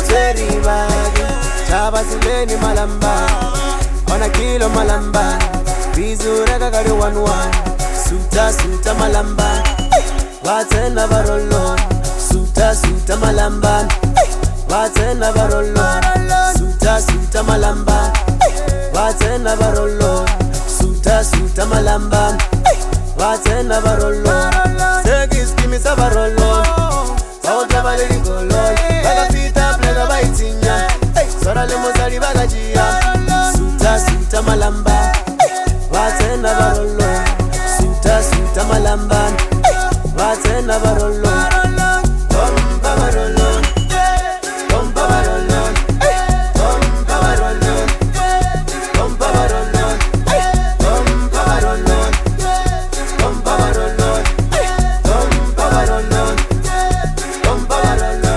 Seri bagi Chaba sileni malamba Ona kilo malamba Bizura kakari 1-1 Suta malamba Watena barolo Suta malamba Watena barolo Suta malamba Watena barolo Suta malamba Watena barolo Segis kimisa barolo Sauta valeri goloi Baga fita plega baitinya Sora le mozari baga jia Suta malamba Watena barolo Suta malamba Watena barolo Tompa barolo Tompa barolo Tompa barolo Tompa barolo Tompa barolo Tompa barolo Tompa barolo Tompa barolo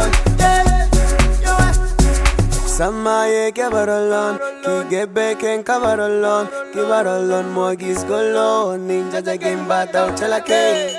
Samaye ke barolon Ki gebe ken ka barolon Ki barolon mogis golon Ninja jagin bata uchala ke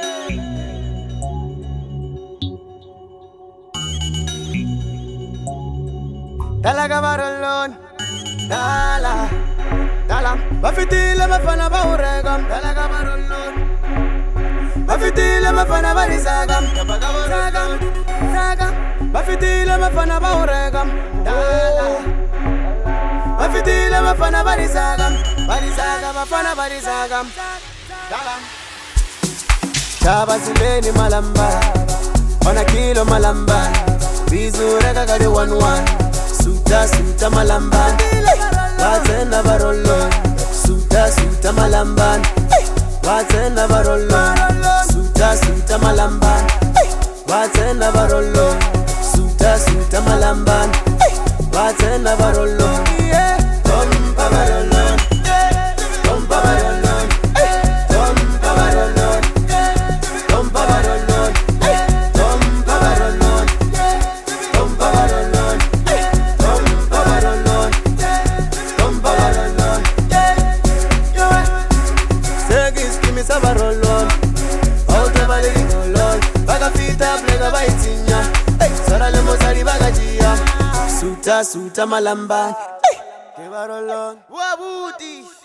Dala gabarolon, dala Bafitile mafana bauregam, dala gabarolon Bafitile mafana barisagam, sagam Bafitile mafana bauregam, dala Bafitile mafana barisagam, mafana barisagam, dala Chaba sileni malamba, ona kilo malamba Bizura kakari 1-1 Suta malamba Watena barolo Suta malamba Watena barolo Suta malamba Watena barolo Suta malamba Watena barolo Tompa barolo Tompa barolo Tompa barolo Tompa barolo Tompa barolo Tompa barolo Sabarolon, auto valeri golon, baga fita plega baitinya, sora le mozari baga jia, suta malamba, ke barolon, wabuti.